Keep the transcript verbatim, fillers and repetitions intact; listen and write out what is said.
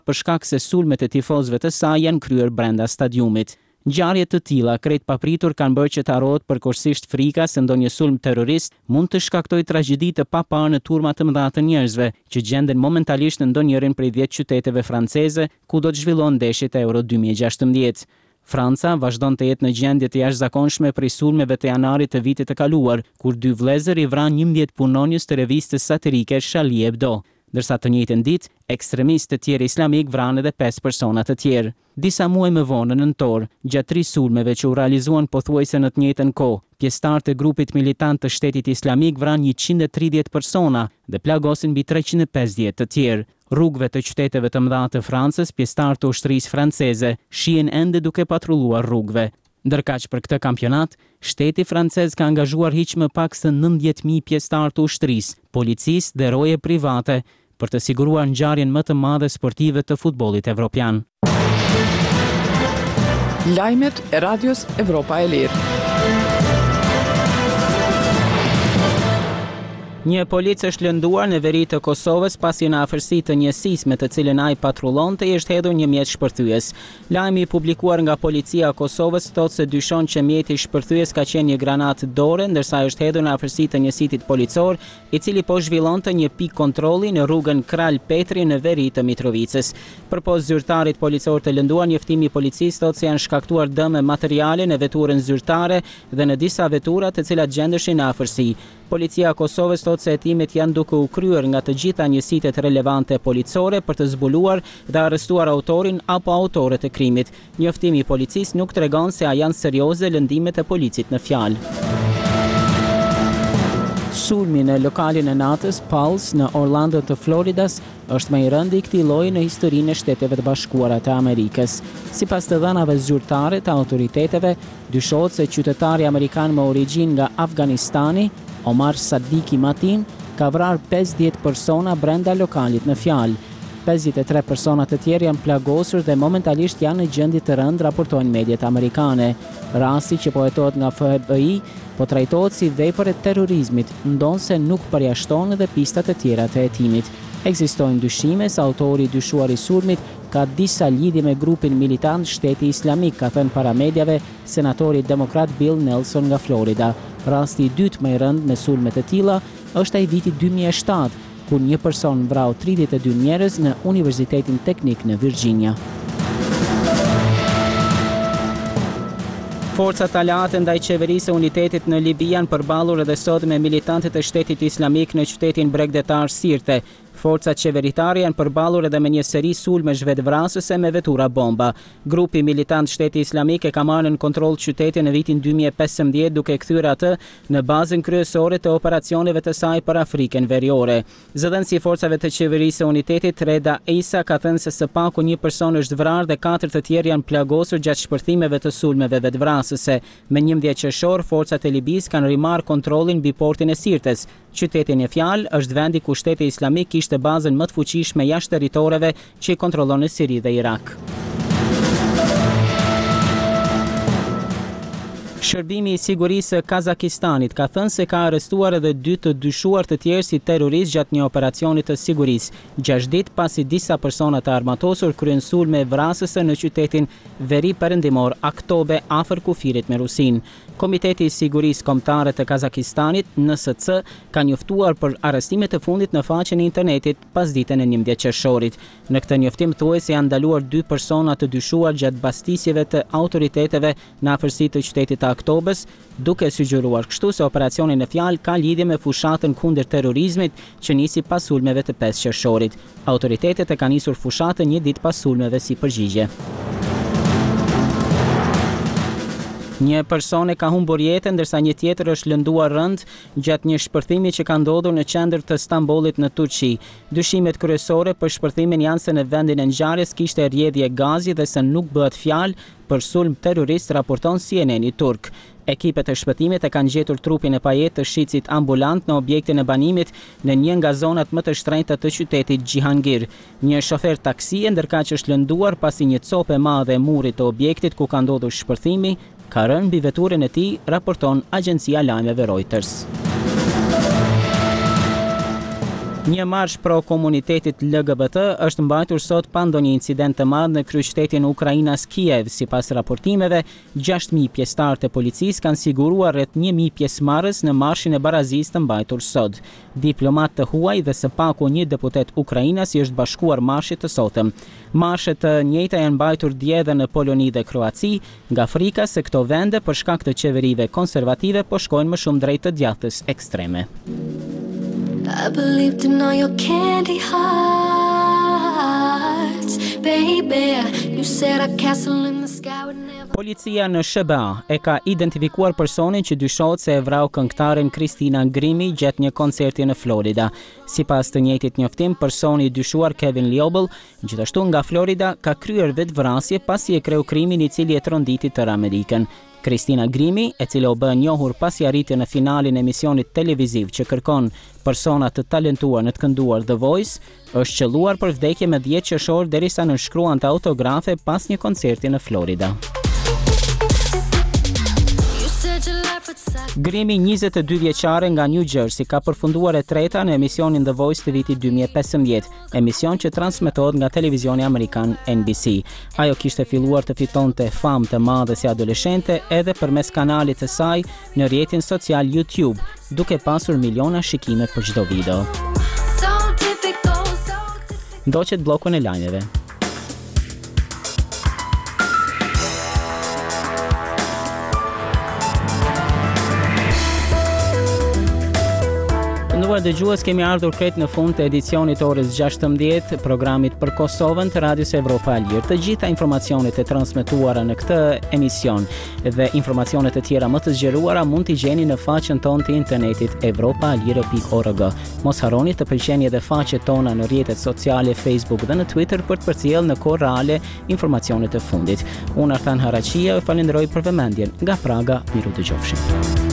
për shkak se sulmet e tifozëve të saj janë kryer brenda stadiumit. Ngjarje të tilla krejt papritur kanë bërë që të harrohet përkohësisht frika se ndonjë sulm terrorist mund të shkaktojë tragjedi të paparë në turma të mëdha të njerëzve, që gjenden momentalisht në ndonjërin prej dhjetë qyteteve franceze ku do të zhvillohen ndeshjet e Euro dy mijë e gjashtëmbëdhjetë. Franca vazhdon të jetë në gjendje të jashtëzakonshme prej sulmeve të janarit të vitit të kaluar, kur dy vëllezër i vranë njëmbëdhjetë punonjës të revistës satirike Charlie Hebdo. Ndërsa të njëjtën ditë, ekstremistë të tjerë islamik vranë edhe pesë persona të tjerë. Disa muaj më vonë në nëntor, gjatë tri sulmeve që u realizuan pothuajse në të njëjtën kohë, pjesëtarët e grupit militant të Shtetit Islamik vranë njëqind e tridhjetë persona dhe plagosin mbi treqind e pesëdhjetë të tjerë. Rrugëve të qyteteve të mëdha të Francës, pjesëtarë të ushtrisë franceze shihen ende duke patrulluar rrugëve. Ndërkaq për këtë kampionat, shteti francez ka angazhuar hiç më pak se nëntëdhjetë mijë pjesëtarë të ushtrisë, policisë dhe roje private për të siguruar ngjarjen më të madhe sportive të futbollit evropian. Lajmet e Radios Evropa e Lirë. Një polic është lënduar në veri të Kosovës pasi në afërsi të një sisme të cilën ai patrullonte i është hedhur një mjet shpërthyes. Lajmi i publikuar nga policia e Kosovës thotë se dyshon që mjeti shpërthyes ka qenë një granatë dore, ndërsa është hedhur në afërsi të një sitit policor, i cili po zhvillonte një pikë kontrolli në rrugën Kral Petri në veri të Mitrovicës. Përpos zyrtarit policor të lënduar, njoftimi i policisë thotë se janë shkaktuar dëme materiale në veturën zyrtare dhe në disa vetura të cilat gjendeshin në afërsi. Policia e Kosovës thotë se hetimet janë duke u kryer nga të gjitha njësitet relevante policore për të zbuluar dhe arrestuar autorin apo autorët e krimit. Njoftimi i policisë nuk tregon se a janë serioze lëndimet e policit në fjalë. Sulmi në lokalin e natës Pulse në Orlando të Floridas është më i rëndi i këtij lloji në historinë e Shteteve të Bashkuara të Amerikës. Sipas të dhënave zyrtare të autoriteteve, dyshohet se qytetari amerikan me origjinë nga Afganistani, Omar Sadiki Matin, ka vrarë pesëdhjetë persona brenda lokalit në fjalë. pesëdhjetë e tre persona të tjerë janë plagosur dhe momentalisht janë në gjendje të rëndë, raportojnë mediat amerikane. Rasti që po hetohet nga F B I po trajtohet si vepër e terrorizmit, ndonse nuk përjashton edhe pistat e tjera të hetimit. Ekzistojnë dyshime se autori i dyshuar i sulmit ka disa lidhje me grupin militant Shteti Islamik, ka thënë para mediave senatori demokrat Bill Nelson nga Florida. Rasti i dytë më i rënd me sulme të tilla është ai viti dy mijë e shtatë, kur një person vrau tridhjetë e dy njerëz në Universitetin Teknik në Virginia. Forcat aleate ndaj qeverisë e unitetit në Libi janë përballur edhe sot me militantët e Shtetit Islamik në qytetin bregdetar Sirte. Forcat qeveritare janë përballur edhe me një seri sulmesh vetvrasëse me vetura bomba. Grupi militant Shteti Islamik e ka marrë në kontroll qytetin në vitin dy mijë e pesëmbëdhjetë duke kthyer atë në bazën kryesore të operacioneve të saj për Afrikën Veriore. Zëdhënësi i forcave të qeverisë së unitetit Reda Isa ka thënë se së paku një person është vrarë dhe katër të tjerë janë plagosur gjatë shpërthimeve të sulmeve vetvrasëse. Me njëmbëdhjetë qershor, forcat e Libis kanë rimarrë kontrollin mbi portin e Sirtes. Qyteti në fjalë është vendi ku Shteti Islamik kishte bazën më të fuqishme jashtë territoreve që i kontrollon në Siri dhe Irak. Shërbimi i sigurisë së Kazakistanit ka thënë se ka arrestuar edhe dy të dyshuar të tjerë si terroristë gjatë një operacioni të sigurisë, gjashtë ditë pasi disa persona të armatosur kryen sulme vrasëse në qytetin veri perëndimor Aktobe afër kufirit me Rusinë. Komiteti i Sigurisë Kombëtare të Kazakistanit, N S C, ka njoftuar për arrestimet e fundit në faqen e internetit pas ditën e njëmbëdhjetë qershorit. Në këtë njoftim thuhet se janë ndaluar dy persona të dyshuar gjatë bastisjeve të autoriteteve në afërsi të qytetit të Aktobës, duke sugjeruar kështu se operacioni në fjalë ka lidhje me fushatën kundër terrorizmit që nisi pas sulmeve të pesë qershorit. Autoritetet e kanë nisur fushatën një ditë pas sulmeve si përgjigje. Një person e ka humbur jetën ndërsa një tjetër është lënduar rënd gjatë një shpërthimi që ka ndodhur në qendër të Stambollit në Turqi. Dyshimet kryesore për shpërthimin janë se në vendin e ngjarjes kishte rrjedhje gazi dhe se nuk bëhet fjalë për sulm terrorist, raporton C N N-i turk. Ekipet e shpëtimit e kanë gjetur trupin e pajet të shitësit ambulant në objektin e banimit në një nga zonat më të shtrenjta të qytetit Gjihangir. Një shofer taksi e ndërkaq është lënduar pasi një copë e madhe e murit të objektit ku ka ndodhur shpërthimi ka rënë mbi veturën e tij, raporton agjencia lajmeve Reuters. Një marsh pro komunitetit L G B T është mbajtur sot pa ndonjë incident të madh në kryeqytetin e Ukrainas Kiev. Sipas raportimeve, gjashtë mijë pjesëtarë të policisë kanë siguruar rreth një mijë pjesëmarrës në marshin e barazisë të mbajtur sot. Diplomat të huaj dhe së paku një deputet ukrainas i është bashkuar marshit të sotëm. Marshe të njëjta janë mbajtur dje edhe në Poloni dhe Kroaci, nga frika se këto vende për shkak të qeverive konservative po shkojnë më shumë drejt të djathtës ekstreme. I believed in all your candy hearts, baby. You said a castle in the sky would never. Policia në S B A e ka identifikuar personin që dyshohet se e vrau këngëtaren Christina Grimmie gjatë një koncerti në Florida. Sipas të njëjtit njoftim, personi i dyshuar Kevin Liobel, gjithashtu nga Florida, ka kryer vetvrasje pasi e kreu krimin i cili e tronditi tër Amerikën. Christina Grimmie, e cila u bë njohur pasi arriti në finalin e emisionit televiziv që kërkon persona të talentuar në të kënduar The Voice, është qelluar për vdekje me dhjetë qershor derisa nënshkruante autografe pas një koncerti në Florida. Grimmie, njëzet e dy vjeçare nga New Jersey, ka përfunduar e treta në emisionin The Voice të vitit dy mijë e pesëmbëdhjetë, emision që transmetohet nga televizioni amerikan N B C. Ajo kishte filluar të fitonte famë të madhe si adoleshente edhe përmes kanalit të saj në rrjetin social YouTube, duke pasur miliona shikime për çdo video. Ndoqet bllokun e lajmeve. Nderuar dëgjues, kemi ardhur krejt në fund të edicionit orës gjashtëmbëdhjetë programit për Kosovën të Radios Evropa e Lirë. Të gjitha informacionet e transmetuara në këtë emision dhe informacionet e tjera më të zgjeruara mund t'i gjeni në faqen tonë të internetit evropa e lire pikë org. Mos harroni të pëlqeni edhe faqet tona në rrjetet sociale Facebook dhe në Twitter për të përcjellë në kohë reale informacionet e fundit. Unë Artan Haraqia ju falenderoj për vëmendjen. Nga Praga, miru dëgjofshim.